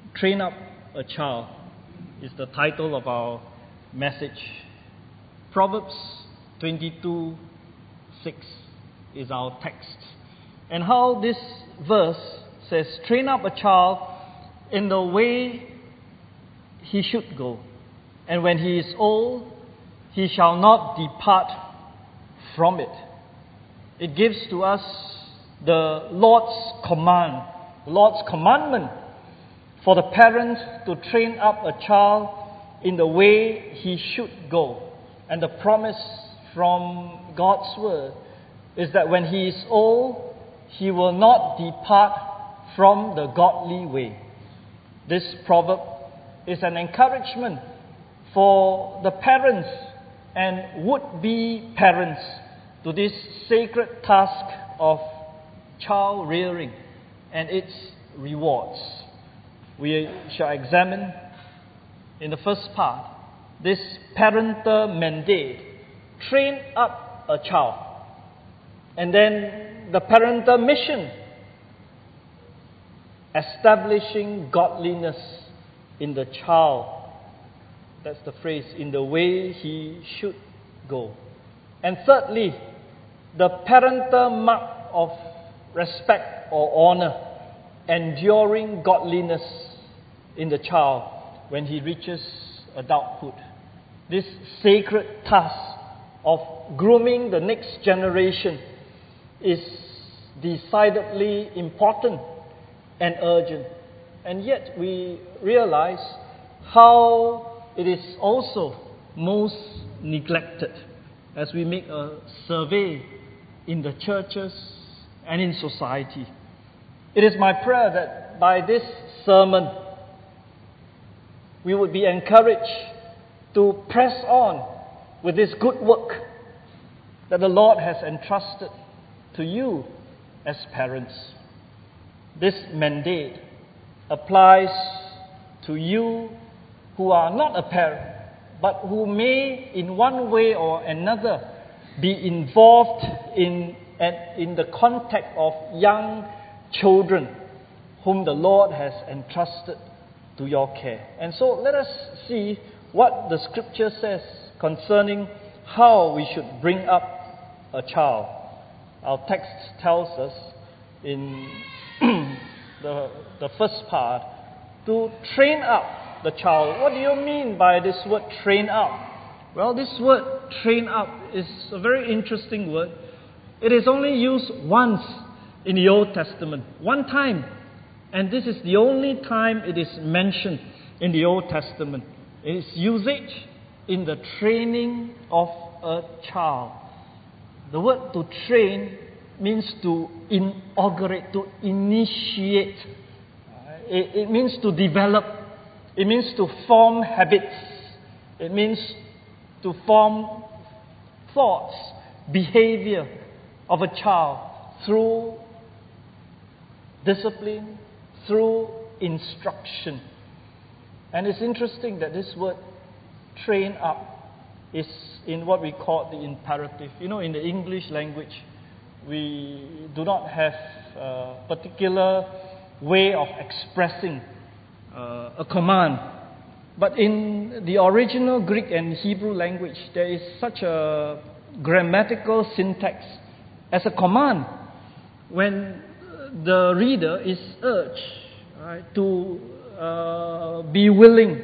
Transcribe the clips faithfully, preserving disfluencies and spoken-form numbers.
Train Up a Child is the title of our message. Proverbs twenty-two six is our text. And how this verse says, train up a child in the way he should go, and when he is old, he shall not depart from it. It gives to us the Lord's command, Lord's commandment for the parent to train up a child in the way he should go. And the promise from God's word is that when he is old, he will not depart from the godly way. This proverb is an encouragement for the parents and would-be parents to this sacred task of child rearing and its rewards. We shall examine in the first part this parental mandate, train up a child, and then the parental mission, establishing godliness in the child. That's the phrase, in the way he should go. And thirdly, the parental mark of respect or honor, enduring godliness in the child when he reaches adulthood. This sacred task of grooming the next generation is decidedly important and urgent. And yet we realize how it is also most neglected as we make a survey in the churches and in society. It is my prayer that by this sermon we would be encouraged to press on with this good work that the Lord has entrusted to you as parents. This mandate applies to you who are not a parent, but who may in one way or another be involved in, in the contact of young children whom the Lord has entrusted to your care. And so let us see what the scripture says concerning how we should bring up a child. Our text tells us in the, the first part to train up the child. What do you mean by this word train up? Well, this word train up is a very interesting word. It is only used once in the Old Testament, one time. And this is the only time it is mentioned in the Old Testament. Its usage in the training of a child. The word to train means to inaugurate, to initiate. It, it means to develop. It means to form habits. It means to form thoughts, behavior of a child through discipline, through instruction. And it's interesting that this word train up is in what we call the imperative. You know, in the English language, we do not have a particular way of expressing uh, a command. But in the original Greek and Hebrew language, there is such a grammatical syntax as a command. When the reader is urged, right, to uh, be willing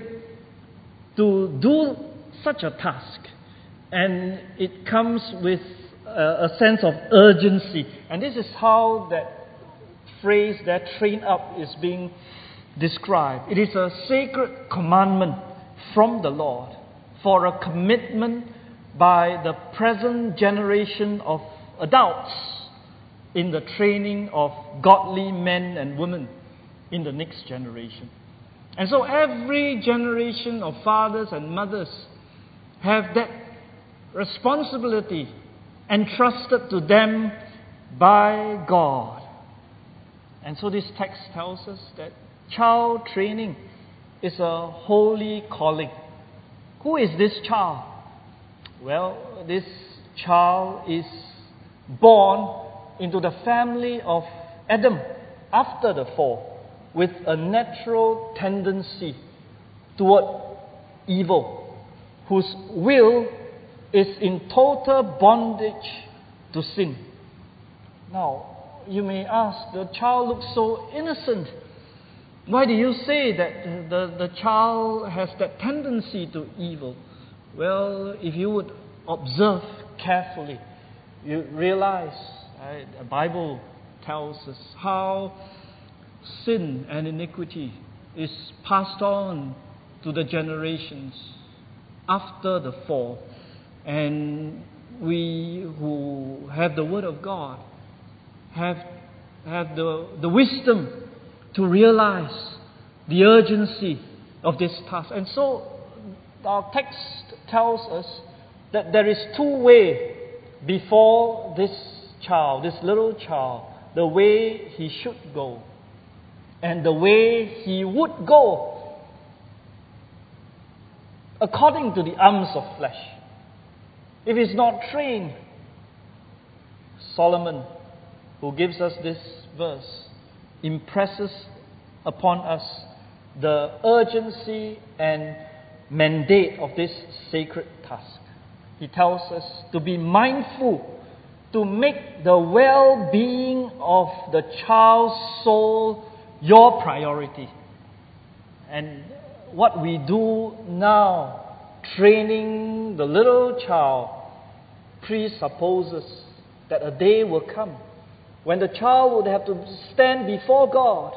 to do such a task, and it comes with a, a sense of urgency. And this is how that phrase, that train up, is being described. It is a sacred commandment from the Lord for a commitment by the present generation of adults in the training of godly men and women in the next generation. And so every generation of fathers and mothers have that responsibility entrusted to them by God. And so this text tells us that child training is a holy calling. Who is this child? Well, this child is born into the family of Adam after the fall. with a natural tendency toward evil, whose will is in total bondage to sin. Now, you may ask, the child looks so innocent. Why do you say that the, the child has that tendency to evil? Well, if you would observe carefully, you realize, right, the Bible tells us how sin and iniquity is passed on to the generations after the fall. And we who have the Word of God have, have the, the wisdom to realize the urgency of this task. And so our text tells us that there is two ways before this child, this little child, the way he should go and the way he would go according to the arms of flesh. If he's not trained, Solomon, who gives us this verse, impresses upon us the urgency and mandate of this sacred task. He tells us to be mindful, to make the well-being of the child's soul your priority. And what we do now, training the little child, presupposes that a day will come when the child would have to stand before God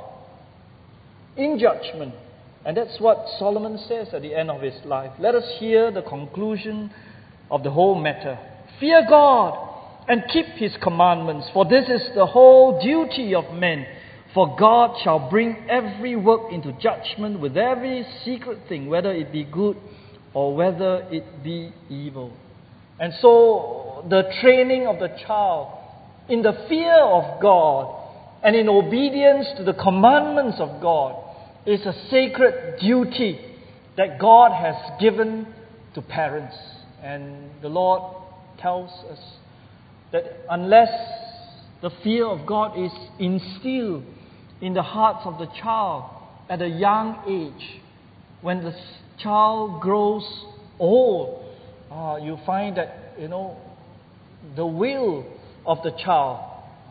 in judgment. And that's what Solomon says at the end of his life. Let us hear the conclusion of the whole matter. Fear God and keep His commandments, for this is the whole duty of men. For God shall bring every work into judgment with every secret thing, whether it be good or whether it be evil. And so the training of the child in the fear of God and in obedience to the commandments of God is a sacred duty that God has given to parents. And the Lord tells us that unless the fear of God is instilled in the hearts of the child at a young age, when the child grows old, uh, you find that, you know, the will of the child,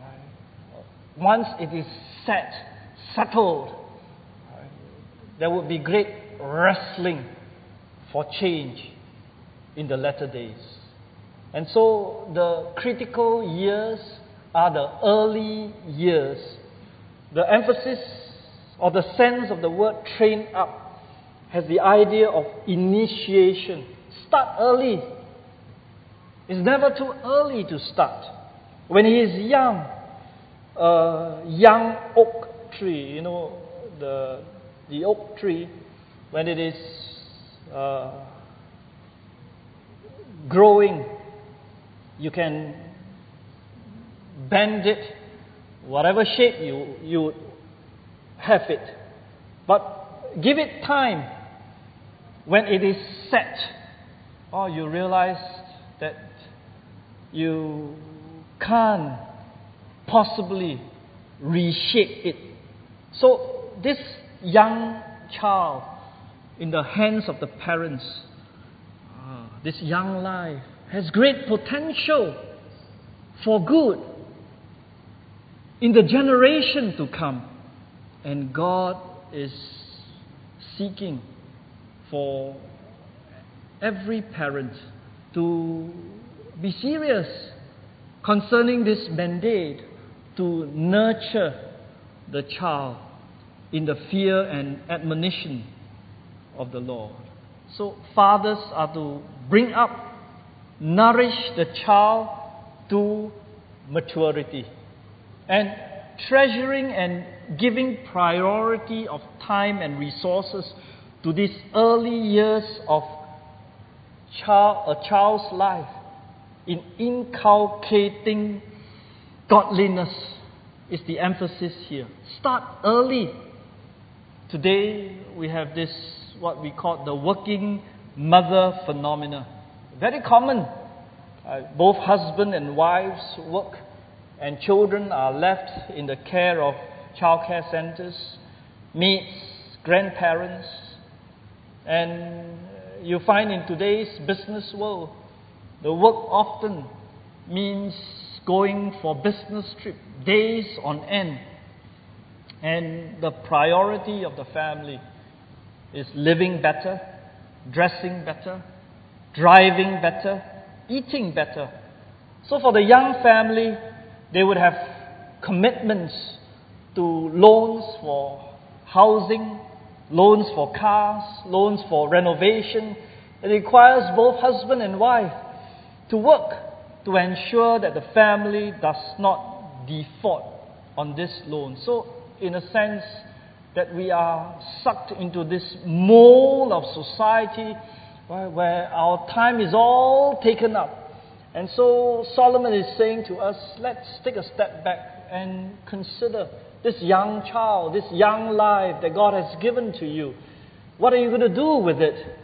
once it is set, settled, there would be great wrestling for change in the latter days. And so the critical years are the early years. The emphasis or the sense of the word train up has the idea of initiation. Start early. It's never too early to start. When he is young, a young oak tree, you know, the the oak tree, when it is uh, growing, you can bend it, whatever shape you you have it. But give it time. When it is set, oh, you realize that you can't possibly reshape it. So this young child in the hands of the parents, uh, this young life has great potential for good in the generation to come. And God is seeking for every parent to be serious concerning this mandate to nurture the child in the fear and admonition of the Lord. So fathers are to bring up, nourish the child to maturity, and treasuring and giving priority of time and resources to these early years of child, a child's life in inculcating godliness is the emphasis here. Start early. Today we have this, what we call the working mother phenomena. Very common. Uh, both husband and wives work, and children are left in the care of childcare centers. meets grandparents. And you find in today's business world, the work often means going for business trip, days on end. And the priority of the family is living better, dressing better, driving better, eating better. So for the young family, they would have commitments to loans for housing, loans for cars, loans for renovation. It requires both husband and wife to work to ensure that the family does not default on this loan. So, in a sense, that we are sucked into this mold of society where, where our time is all taken up. And so Solomon is saying to us, let's take a step back and consider this young child, this young life that God has given to you. What are you going to do with it?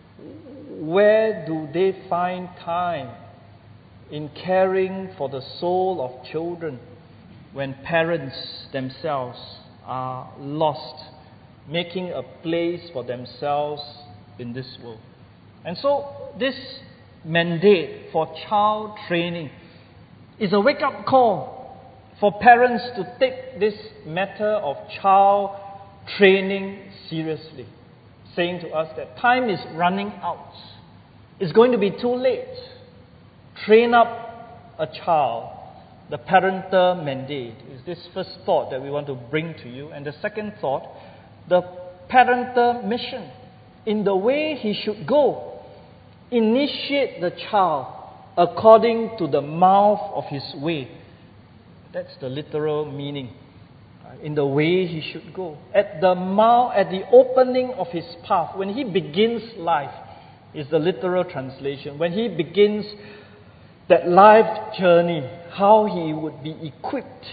Where do they find time in caring for the soul of children when parents themselves are lost, making a place for themselves in this world? And so this mandate for child training is a wake-up call for parents to take this matter of child training seriously, saying to us that time is running out. It's going to be too late. Train up a child. The parental mandate is this first thought that we want to bring to you. And the second thought, the parental mission in the way he should go. Initiate the child according to the mouth of his way. That's the literal meaning. In the way he should go. At the mouth, at the opening of his path, when he begins life, is the literal translation. When he begins that life journey, how he would be equipped,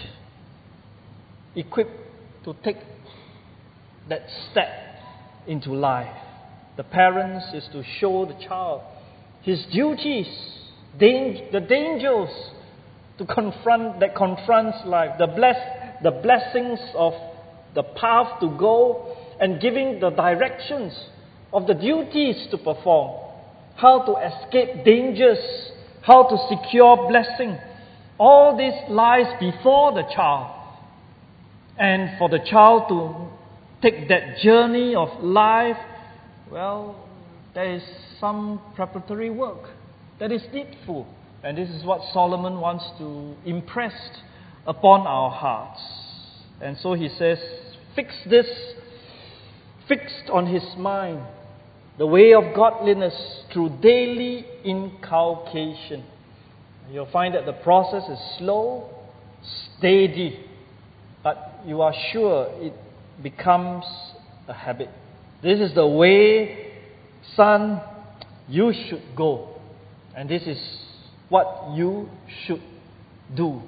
equipped to take that step into life. The parents is to show the child his duties, dang- the dangers to confront that confronts life, the bless, the blessings of the path to go, and giving the directions of the duties to perform, how to escape dangers, how to secure blessing. All this lies before the child. And for the child to take that journey of life, well, there is some preparatory work that is needful. And this is what Solomon wants to impress upon our hearts. And so he says, fix this, fixed on his mind, the way of godliness through daily inculcation. You'll find that the process is slow, steady, but you are sure it becomes a habit. This is the way, son, you should go. And this is what you should do.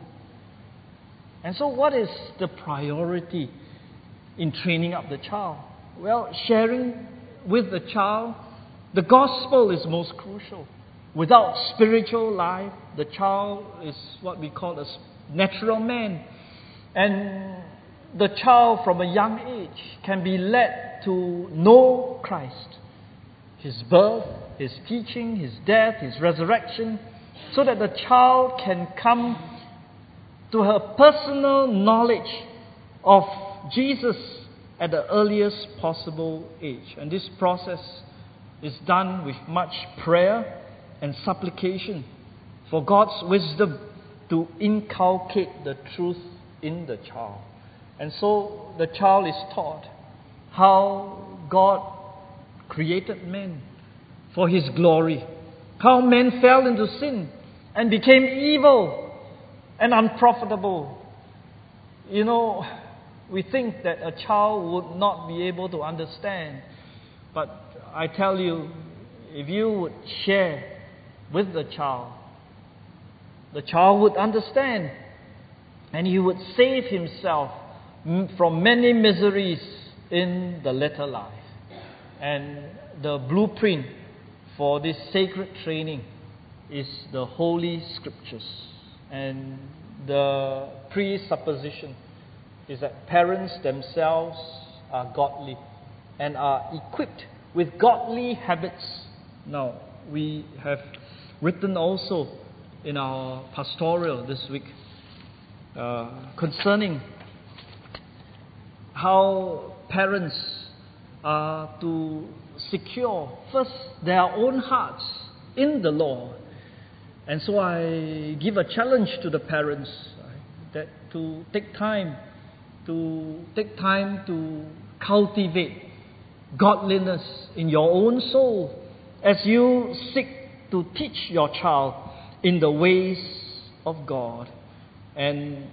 And so what is the priority in training up the child? Well, sharing with the child, the gospel is most crucial. Without spiritual life, the child is what we call a natural man. And the child from a young age can be led to know Christ, His birth, His teaching, His death, His resurrection, so that the child can come to her personal knowledge of Jesus at the earliest possible age. And this process is done with much prayer and supplication for God's wisdom to inculcate the truth in the child. And so the child is taught how God created man for His glory, how man fell into sin and became evil and unprofitable. You know, we think that a child would not be able to understand, but I tell you, if you would share with the child, the child would understand, and he would save himself from many miseries in the latter life. And the blueprint for this sacred training is the Holy Scriptures. And the presupposition is that parents themselves are godly and are equipped with godly habits. Now, we have written also in our pastoral this week uh, concerning how parents are to secure first their own hearts in the Lord. And so I give a challenge to the parents right, that to take time to take time to cultivate godliness in your own soul as you seek to teach your child in the ways of God. And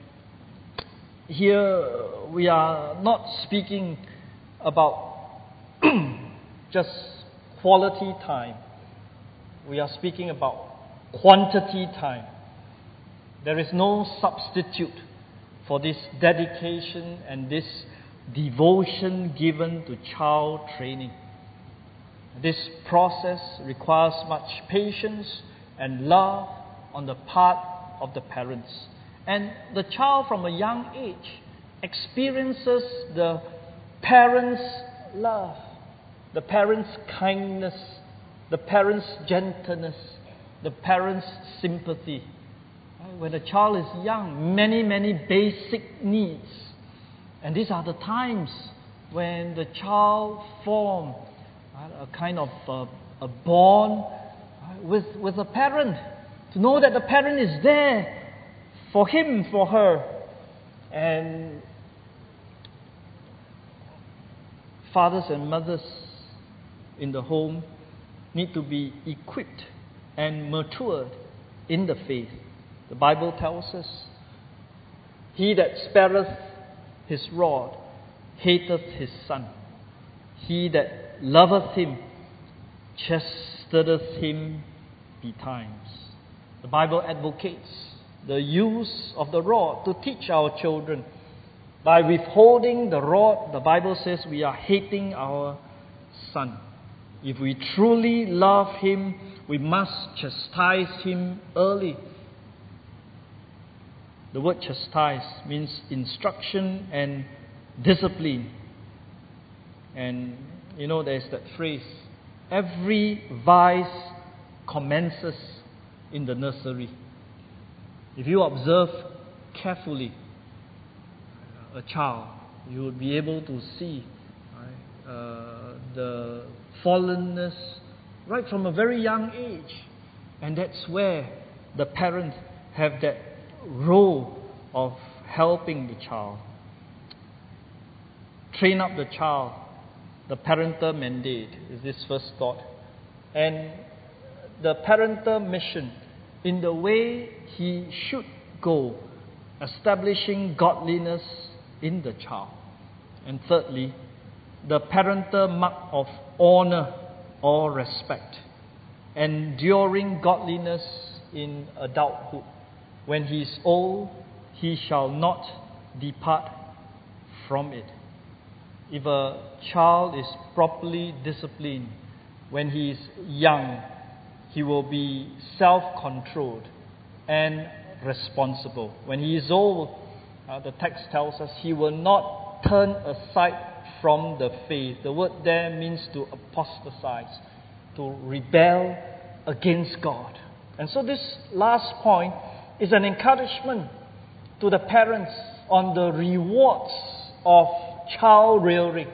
here we are not speaking about just quality time. We are speaking about quantity time. There is no substitute for this dedication and this devotion given to child training. This process requires much patience and love on the part of the parents. And the child from a young age experiences the parents' love, the parents' kindness, the parents' gentleness, the parents' sympathy. When a child is young, many, many basic needs. And these are the times when the child forms a kind of uh, a bond with, with a parent. To know that the parent is there for him, for her. And fathers and mothers in the home need to be equipped and matured in the faith. The Bible tells us, "He that spareth his rod hateth his son. He that loveth him chasteneth him betimes." The Bible advocates the use of the rod to teach our children. By withholding the rod, the Bible says we are hating our son. If we truly love him, we must chastise him early. The word chastise means instruction and discipline. And you know, there's that phrase, every vice commences in the nursery. If you observe carefully a child, you will be able to see right, uh, the fallenness right from a very young age. And that's where the parents have that role of helping the child. Train up the child. The parental mandate is this first thought. And the parental mission in the way he should go, establishing godliness in the child. And thirdly, the parental mark of honor or respect, enduring godliness in adulthood. When he is old, he shall not depart from it. If a child is properly disciplined when he is young, he will be self-controlled and responsible. When he is old, uh, the text tells us he will not turn aside from the faith. The word there means to apostatize, to rebel against God. And so this last point is an encouragement to the parents on the rewards of child rearing.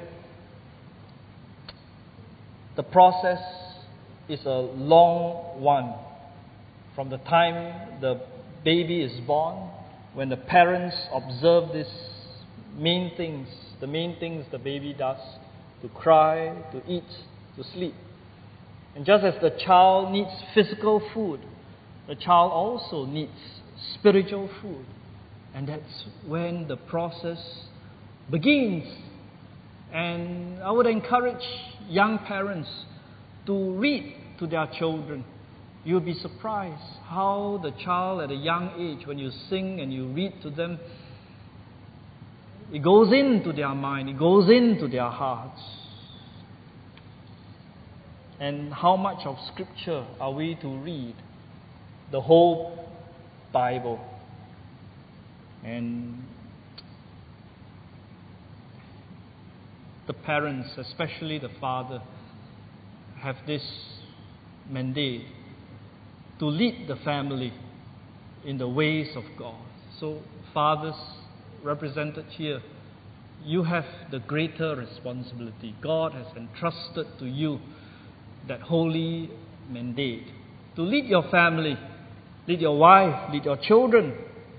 The process is a long one. From the time the baby is born, when the parents observe these main things, the main things the baby does, to cry, to eat, to sleep. And just as the child needs physical food, the child also needs spiritual food. And that's when the process begins. And I would encourage young parents to read to their children. You'll be surprised how the child at a young age, when you sing and you read to them, it goes into their mind, it goes into their hearts. And how much of Scripture are we to read? The whole Bible. And the parents, especially the father, have this mandate to lead the family in the ways of God. So, fathers represented here, you have the greater responsibility. God has entrusted to you that holy mandate to lead your family, lead your wife, lead your children.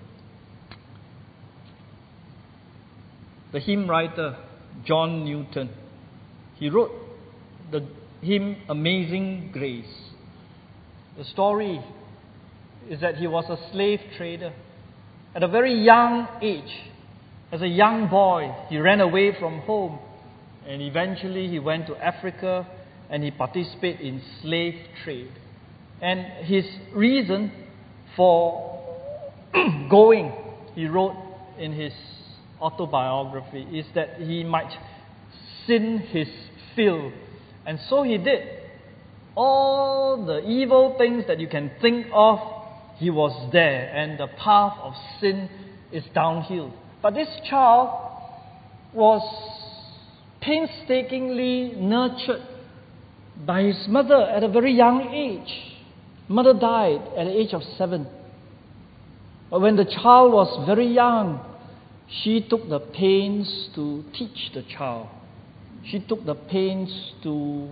The hymn writer John Newton, he wrote the hymn Amazing Grace. The story is that he was a slave trader. At a very young age, as a young boy, he ran away from home, and eventually he went to Africa and he participated in slave trade. And his reason for going, he wrote in his autobiography, is that he might sin his fill. And so he did. All the evil things that you can think of, he was there, and the path of sin is downhill. But this child was painstakingly nurtured by his mother at a very young age. Mother died at the age of seven. But when the child was very young, she took the pains to teach the child. She took the pains to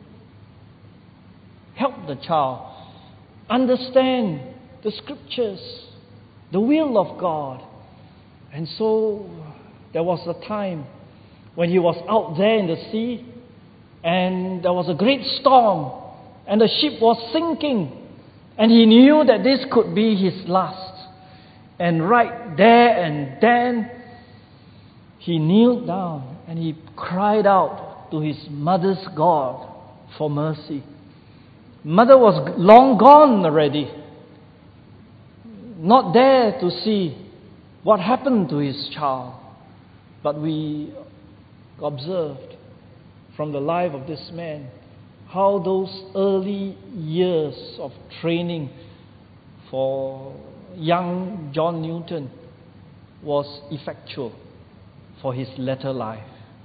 help the child understand the scriptures, the will of God. And so there was a time when he was out there in the sea, and there was a great storm, and the ship was sinking, and he knew that this could be his last. And right there and then, he kneeled down and he cried out to his mother's God for mercy. Mother was long gone already, not there to see what happened to his child. But we observed from the life of this man how those early years of training for young John Newton was effectual for his latter life.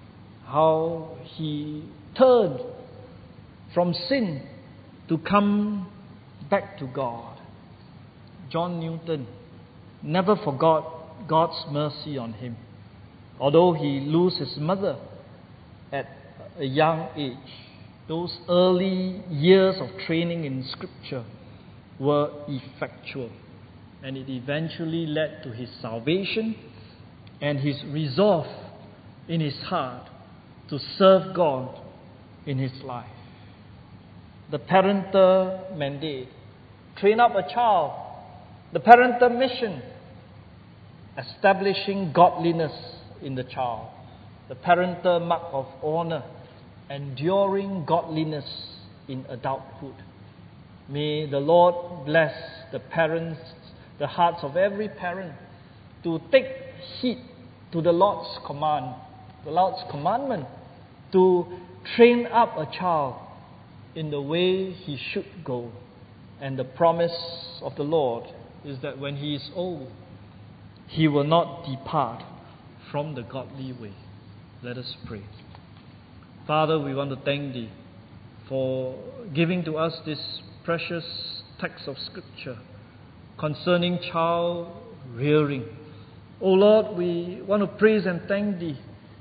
How he turned from sin to come back to God. John Newton never forgot God's mercy on him. Although he lost his mother at a young age, those early years of training in Scripture were effectual, and it eventually led to his salvation and his resolve in his heart to serve God in his life. The parental mandate, train up a child. The parental mission, establishing godliness in the child. The parental mark of honor, enduring godliness in adulthood. May the Lord bless the parents, the hearts of every parent, to take heed to the Lord's command, the Lord's commandment, to train up a child in the way he should go. And the promise of the Lord is that when he is old, he will not depart from the godly way. Let us pray. Father, we want to thank Thee for giving to us this precious text of Scripture concerning child rearing. O Lord, we want to praise and thank Thee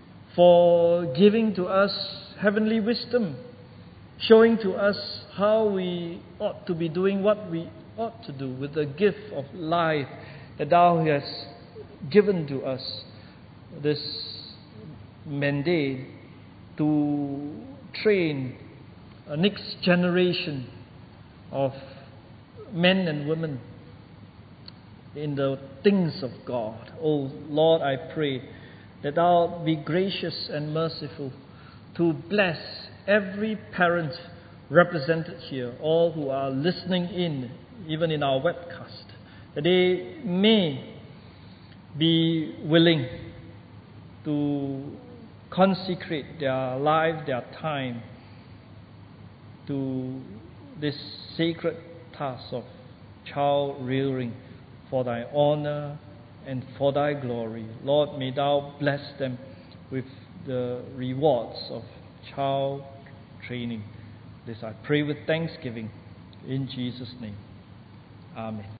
for giving to us heavenly wisdom, showing to us how we ought to be doing what we ought to do with the gift of life that Thou hast given to us, this mandate to train a next generation of men and women in the things of God. Oh Lord, I pray that Thou be gracious and merciful to bless every parent represented here, all who are listening in, even in our webcast, that they may be willing to consecrate their life, their time to this sacred task of child rearing for Thy honor and for Thy glory. Lord, may Thou bless them with the rewards of child training. This I pray with thanksgiving in Jesus' name. Amen.